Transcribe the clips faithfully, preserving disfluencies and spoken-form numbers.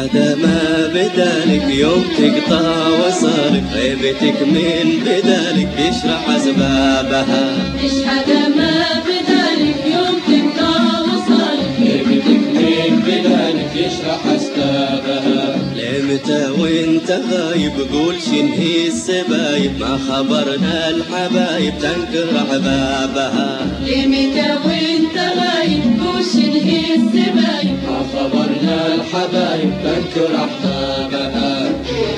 هذا ما بدالك يوم تقطع وصالك، غيبتك من بدالك يشرح أسبابها. إيش هذا ما بدالك يوم تقطع وصالك، غيبتك من بدالك يشرح أسبابها. لمتى وانت غايب قول شنهي السبايب، ما خبرنا الحبايب تنكر أحبابها. لمتى وانت غايب قول شنهي السبايب، ما خبرنا الحبايب تنكر أحبابها.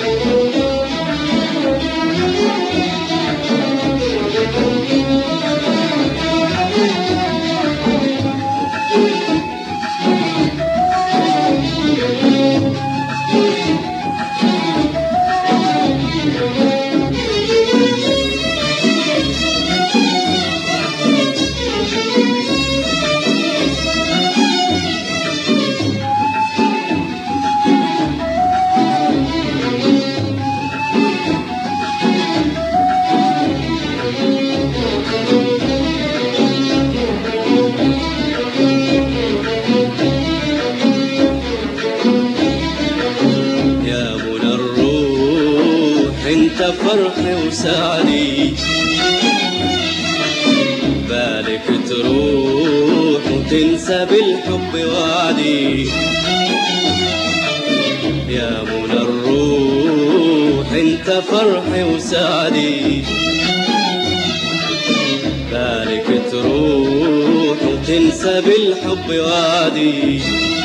انت فرحي وسعدي، بالك تروح وتنسى بالحب وعدي. يا منى الروح انت فرحي وسعدي، بالك تروح وتنسى بالحب وعدي.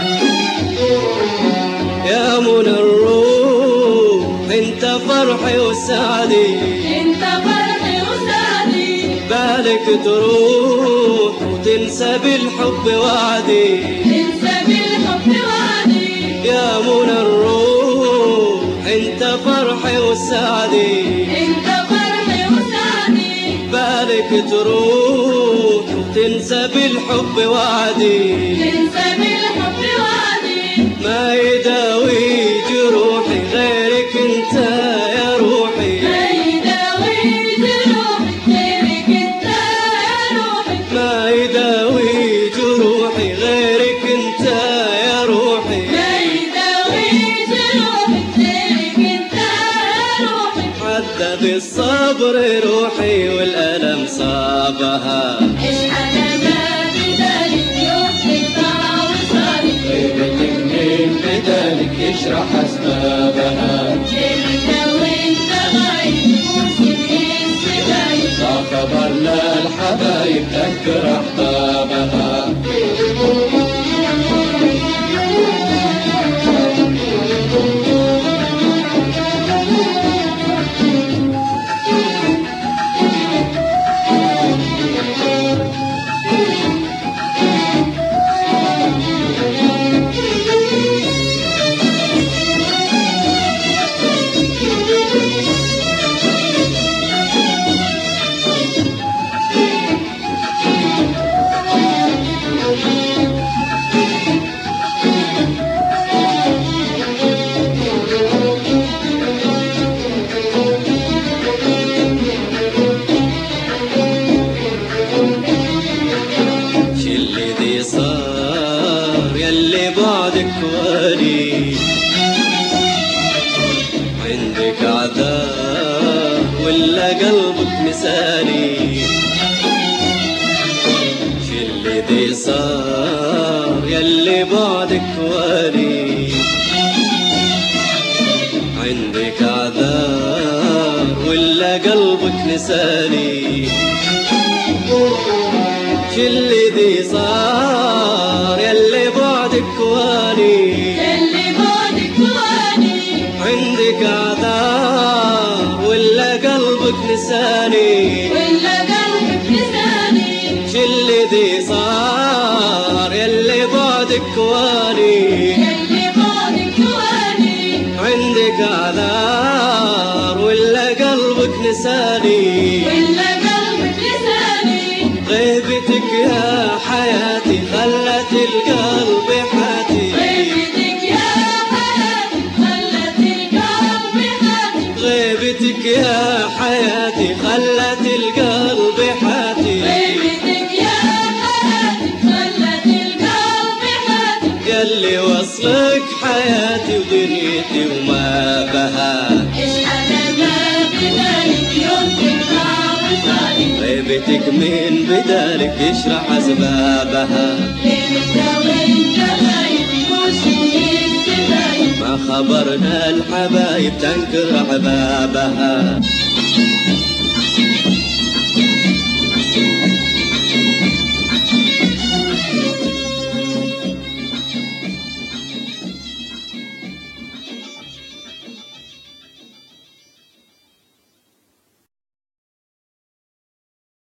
يا منى الروح انت فرحي وسعدي، انت فرحي وسعدي، بالك تروح وتنسى بالحب وعدي. تنسى بالحب وعدي. يا منى الروح انت فرحي وسعدي، انت فرحي وسعدي، بالك تروح وتنسى بالحب وعدي. تنسى بالحب وعدي. ما يداوي جروحي غيرك انت يا روحي، ما يداوي جروحي غيرك انت يا روحي. ما يداوي جروحي غيرك انت يا روحي. ما يداوي جروحي غيرك انت يا روحي. عدى بالصبر روحي والألم صابها. ايش حدا ما بدالك يوم تقطع وصالك، غيبتك من بدالك يشرح أسبابها. لمتى وانت غايب قول شنهي السبايب، ما خبرنا الحبايب تنكر أحبابها. شلي صار يلي بعدك ولي، عندك عذاب ولا قلبك مثالي. شلي دي صار يلي بعدك ولي، عندك عذاب ولا قلبك نسالي. شلي دي صار يلي بعدك واني، يلي بعدك واني. عندك عذاب ولا قلبك نساني. ولا قلبك لساني. شلي دي صار يلي بعدك واني، يلي بعدك واني. عندك عذاب ولا قلبك نساني. ولا قلبك لساني. غيبتك يا حياتي خلت القلب حاتي. غيبتك يا حياتي خلت القلب حاتي. غيبتك يا حياتي خلت القلب اللي وصلك حياتي ودنيتي وما بها. إيش أنا بدالك يوم تطلع وصالك غيبتك من بدالك يشرح أسبابها. ليلة وانت غايب مش ليك تبايب ما خبرنا الحبايب تنكر عبابها.